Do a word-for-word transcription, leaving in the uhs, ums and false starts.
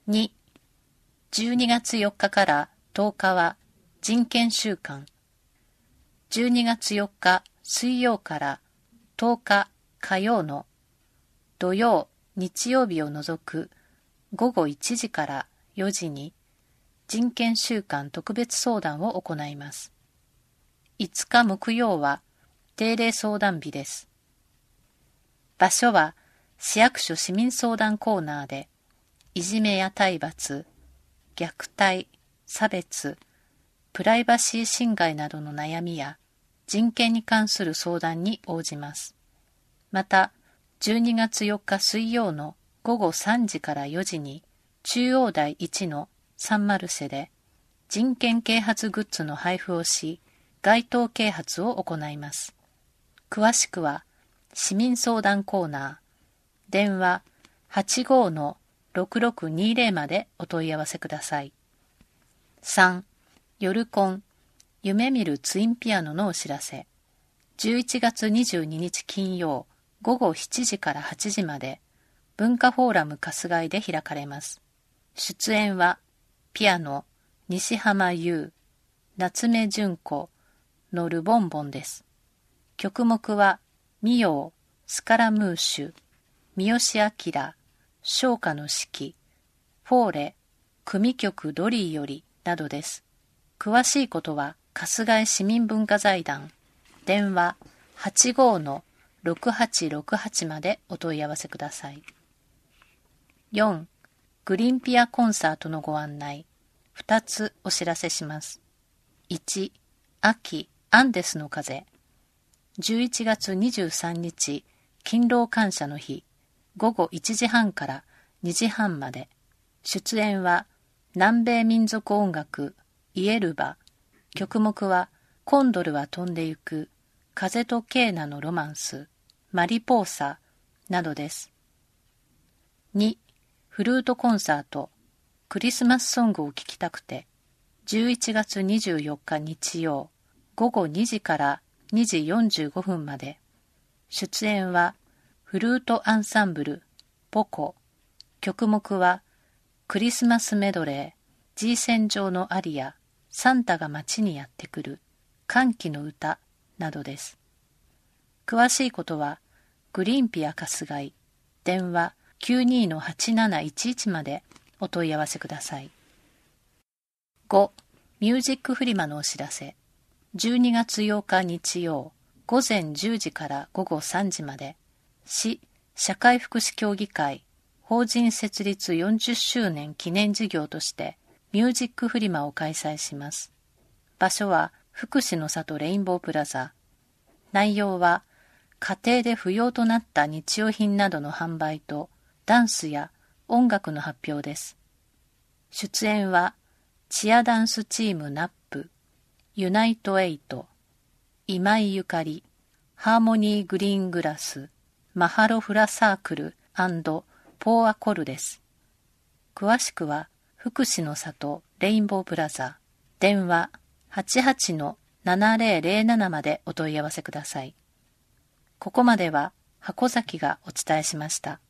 に、じゅうにがつよっかからとおかは人権週間。じゅうにがつよっか水曜からとおか火曜の土曜、日曜日を除くごごいちじからよじに人権週間特別相談を行います。いつか木曜は定例相談日です。場所は市役所市民相談コーナーで、いじめや体罰、虐待、差別、プライバシー侵害などの悩みや人権に関する相談に応じます。また、じゅうにがつよっか水曜のごごさんじからよじに中央台いちのサンマルシェで人権啓発グッズの配布をし、街頭啓発を行います。詳しくは市民相談コーナー、電話 はちごーのろくろくにーぜろ までお問い合わせください。さん. 夜コン夢見るツインピアノのお知らせ。じゅういちがつにじゅうににち金曜ごごしちじからはちじまで文化フォーラム春日井で開かれます。出演はピアノ西浜優、夏目純子のルボンボンです。曲目はミヨー、スカラムーシュ、三好明、昇華の四季、フォーレ、組曲ドリーよりなどです。詳しいことは春日井市民文化財団、電話 はちごーのろくはちろくはち までお問い合わせください。よん. グリンピアコンサートのご案内。ふたつお知らせします。いち. 秋アンデスの風。じゅういちがつにじゅうさんにち勤労感謝の日、ごごいちじはんからにじはんまで。出演は南米民族音楽イエルバ。曲目はコンドルは飛んでゆく、風とケーナのロマンス、マリポーサなどです。に. フルートコンサート、クリスマスソングを聴きたくて、じゅういちがつにじゅうよっか日曜、ごごにじからにじよんじゅうごふんまで。出演はフルートアンサンブル、ポコ。曲目はクリスマスメドレー、G戦場のアリア、サンタが街にやってくる、歓喜の歌などです。詳しいことはグリーンピア春日井、電話 きゅうにーのはちなないちいち までお問い合わせください。ご. ミュージックフリマのお知らせ。じゅうにがつようか日曜、ごぜんじゅうじからごごさんじまで、市社会福祉協議会法人設立よんじゅっしゅうねん記念事業としてミュージックフリマを開催します。場所は福祉の里レインボープラザ。内容は家庭で不要となった日用品などの販売とダンスや音楽の発表です。出演はチアダンスチームナップ、ユナイトエイト、今井ゆかり、ハーモニーグリーングラス、マハロフラサークル&ポーアコルです。詳しくは福祉の里レインボープラザ、電話 はちはちのななぜろぜろなな までお問い合わせください。ここまでは箱崎がお伝えしました。